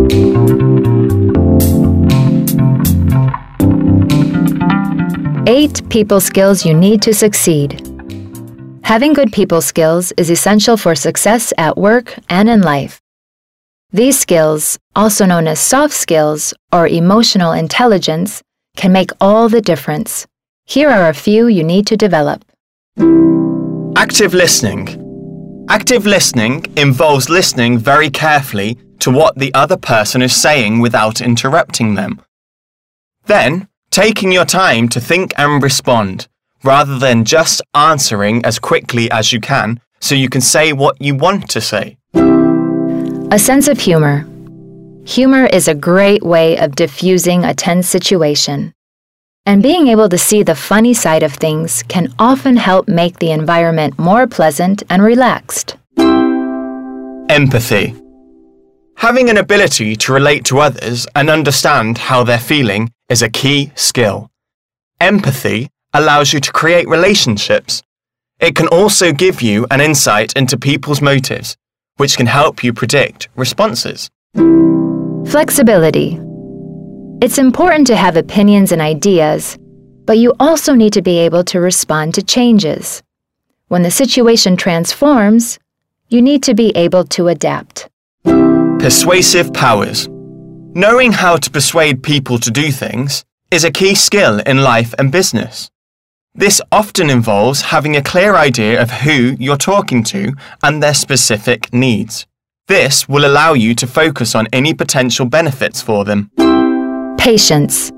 Eight people skills you need to succeed. Having good people skills is essential for success at work and in life. These skills, also known as soft skills or emotional intelligence, can make all the difference. Here are a few you need to develop. Active listening. Active listening involves listening very carefully to what the other person is saying without interrupting them. Then, taking your time to think and respond, rather than just answering as quickly as you can so you can say what you want to say. A sense of humor. Humor is a great way of diffusing a tense situation. And being able to see the funny side of things can often help make the environment more pleasant and relaxed. Empathy. Having an ability to relate to others and understand how they're feeling is a key skill. Empathy allows you to create relationships. It can also give you an insight into people's motives, which can help you predict responses. Flexibility. It's important to have opinions and ideas, but you also need to be able to respond to changes. When the situation transforms, you need to be able to adapt. Persuasive powers. Knowing how to persuade people to do things is a key skill in life and business. This often involves having a clear idea of who you're talking to and their specific needs. This will allow you to focus on any potential benefits for them. Patience.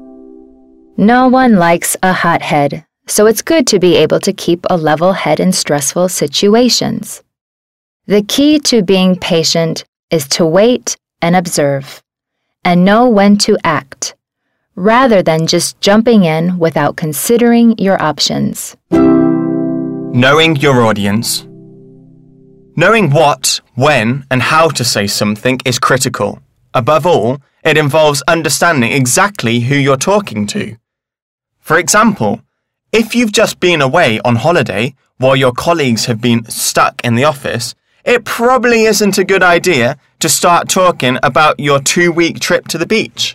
No one likes a hothead, so it's good to be able to keep a level head in stressful situations. The key to being patient is to wait and observe, and know when to act, rather than just jumping in without considering your options. Knowing your audience. Knowing what, when, and how to say something is critical. Above all, it involves understanding exactly who you're talking to. For example, if you've just been away on holiday while your colleagues have been stuck in the office, it probably isn't a good idea to start talking about your 2-week trip to the beach.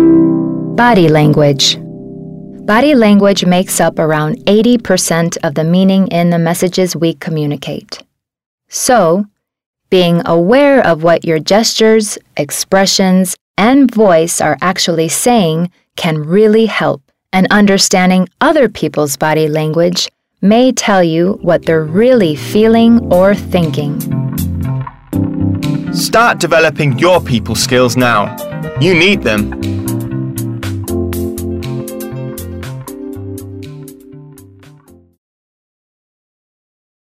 Body language. Body language makes up around 80% of the meaning in the messages we communicate. So, being aware of what your gestures, expressions, and voice are actually saying can really help, and understanding other people's body language may tell you what they're really feeling or thinking. Start developing your people skills now. You need them.